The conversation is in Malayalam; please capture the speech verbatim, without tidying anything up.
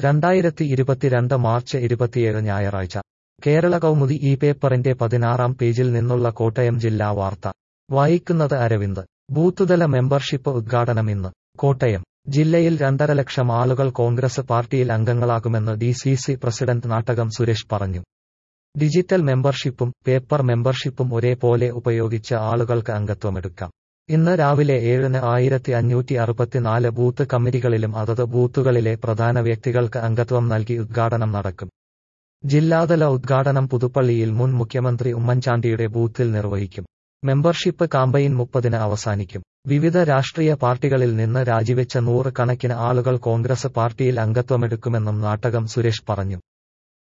രണ്ടായിരത്തി ഇരുപത്തിരണ്ട് മാർച്ച് ഇരുപത്തിയേഴ് ഞായറാഴ്ച കേരള കൗമുദി ഈ പേപ്പറിന്റെ പതിനാറാം പേജിൽ നിന്നുള്ള കോട്ടയം ജില്ലാ വാർത്ത വായിക്കുന്നത് അരവിന്ദ്. ബൂത്തുതല മെമ്പർഷിപ്പ് ഉദ്ഘാടനം ഇന്ന്. കോട്ടയം ജില്ലയിൽ രണ്ടര ലക്ഷം ആളുകൾ കോൺഗ്രസ് പാർട്ടിയിൽ അംഗങ്ങളാകുമെന്ന് D C C president Nattakam Suresh പറഞ്ഞു. ഡിജിറ്റൽ മെമ്പർഷിപ്പും പേപ്പർ മെമ്പർഷിപ്പും ഒരേപോലെ ഉപയോഗിച്ച് ആളുകൾക്ക് അംഗത്വമെടുക്കാം. ഇന്ന് രാവിലെ ഏഴിന് ആയിരത്തി അഞ്ഞൂറ്റി അറുപത്തിനാല് ബൂത്ത് കമ്മിറ്റികളിലും അതത് ബൂത്തുകളിലെ പ്രധാന വ്യക്തികൾക്ക് അംഗത്വം നൽകി ഉദ്ഘാടനം നടക്കും. ജില്ലാതല ഉദ്ഘാടനം പുതുപ്പള്ളിയിൽ മുൻ മുഖ്യമന്ത്രി ഉമ്മൻചാണ്ടിയുടെ ബൂത്തിൽ നിർവഹിക്കും. മെമ്പർഷിപ്പ് കാമ്പയിൻ മുപ്പതിന് അവസാനിക്കും. വിവിധ രാഷ്ട്രീയ പാർട്ടികളിൽ നിന്ന് രാജിവെച്ച നൂറ് കണക്കിന് ആളുകൾ കോൺഗ്രസ് പാർട്ടിയിൽ അംഗത്വമെടുക്കുമെന്നും നാട്ടകം സുരേഷ് പറഞ്ഞു.